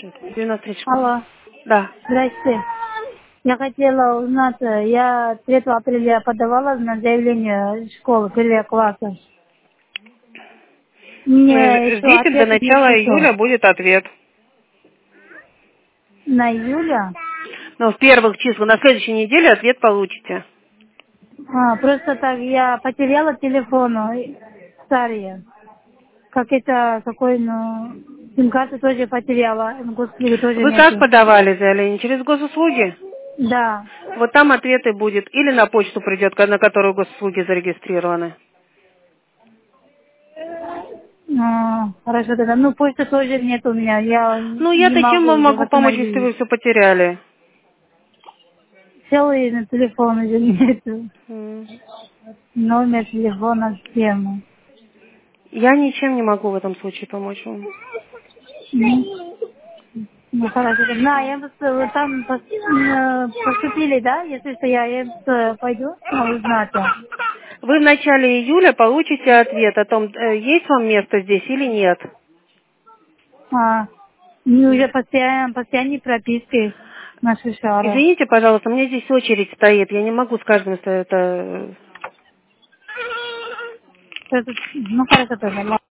93 школа. Алло, Да. здрасте. Я хотела узнать, я 3 апреля подавала на заявление школы первого класса. Мне еще Ждите, до ответа не начала пришел. июля будет ответ. На июля? Но в первых числах, на следующей неделе ответ получите. Просто так я потеряла телефон старые. Как это, какой, ну, сим-карту тоже потеряла, госуслуги тоже Вы как нету. подавали заявление? Через госуслуги? Да. Вот там ответы будет. Или на почту придет, на которую госуслуги зарегистрированы. Хорошо тогда. Ну, почты тоже нет у меня. Я Ну, не я-то чем могу вам уже могу помочь, если восстановить. вы все потеряли? Целый на телефон уже нету. М. Номер телефона, схему. Я ничем не могу в этом случае помочь вам. Ну, хорошо. Да, я просто вот там поступили, да? Если что, я просто пойду узнать. Вы в начале июля получите ответ о том, есть вам место здесь или нет. Мы уже постоянной пропиской на Шишара. Извините, пожалуйста, у меня здесь очередь стоит. Я не могу с каждым это... Ну, хорошо тогда.